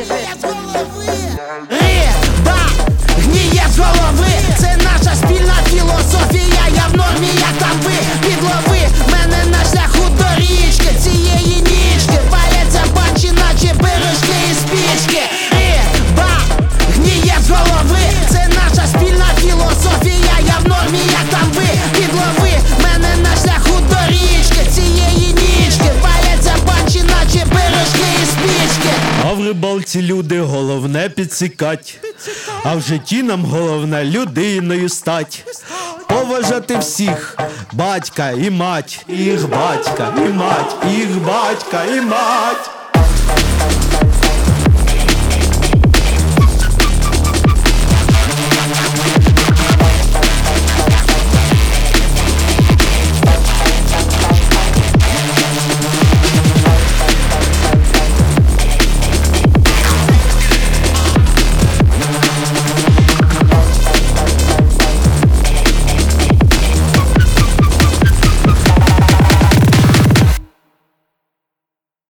Риба гніє з голови, це наша спільна філософія. Я в нормі, як там ви, підлови мене на шляху до річки. Цієї нічки паляться панчі, наче пиріжки і спічки. Риба гніє з голови, це наша спільна філософія. Я в нормі, як там ви, підлови мене на шляху до річки. Цієї нічки паляться панчі, наче пиріжки і спічки. А в рибалці люди головне підсікать, а в житті нам головне людиною стать. Поважати всіх, батька і мать, їх батька і мать, їх батька і мать.